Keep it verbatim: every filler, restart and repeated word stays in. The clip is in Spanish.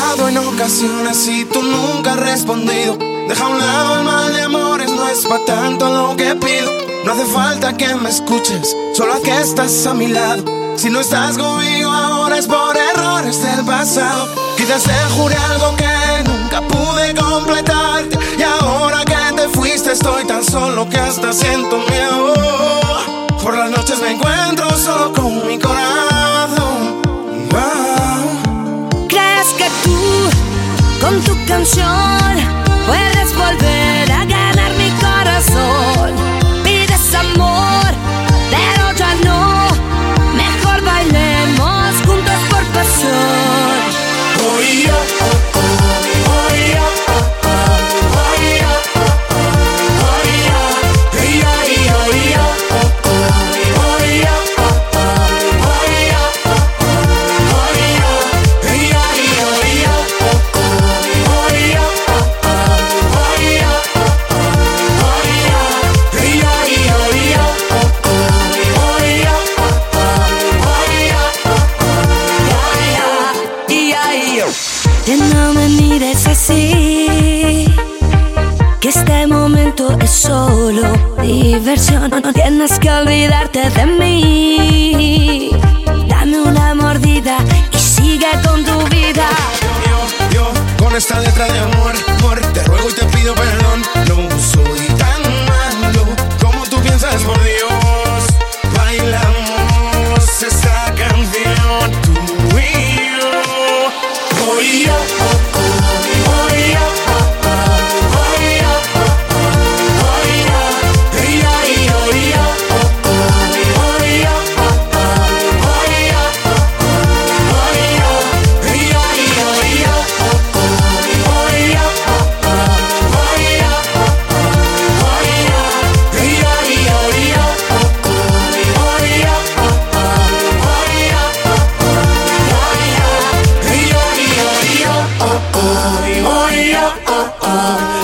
llamado en ocasiones y tú nunca has respondido. Deja a un lado el mal de amores, no es pa' tanto lo que pido. No hace falta que me escuches, solo haz que estás a mi lado. Si no estás conmigo ahora es por errores del pasado. Quizás te juré algo que nunca pude completarte, y ahora que te fuiste estoy tan solo que hasta siento miedo. Por las noches me encuentro solo con mi corazón. Wow. ¿Crees que tú, con tu canción, puedes volver a ganar mi corazón? Pides amor, pero ya no. Mejor bailemos juntos por pasión. Oh, yeah, oh, oh, oh, yeah, oh, oh, oh, yeah, oh, oh, oh, yeah, hey, yeah, yeah, yeah, oh, oh, oh, yeah, oh, oh, oh, yeah, oh, oh, oh, yeah, hey, yeah, yeah, yeah, oh, oh, oh, yeah, oh, oh, oh, yeah, oh, oh, oh, yeah, hey, yeah, yeah, yeah, oh, oh, oh, yeah, oh, oh, oh, yeah, Que no me mires así, que este momento es solo diversión. No tienes que olvidarte de mí. Dame una mordida y sigue con tu vida. Yo, yo, con esta letra de amor, amor, te ruego y te pido perdón. No soy tan malo como tú piensas, por Dios. Bailamos esta canción, tú y yo. Oh, yeah, oh, oh, oh, yeah, oh, oh, oh, yeah, oh, oh, oh, yeah, hey, yeah, yeah, yeah, oh, oh, oh, yeah, oh, oh, oh, yeah, oh, oh, oh, yeah, hey, yeah, yeah, yeah, oh, oh, oh, yeah, oh, oh, oh, yeah, oh, oh, oh, yeah, hey, yeah, yeah, yeah, oh, oh, oh, yeah, oh, oh, oh, yeah, oh, oh, oh, yeah, hey, yeah, yeah, yeah, oh, oh, oh, yeah, oh, oh.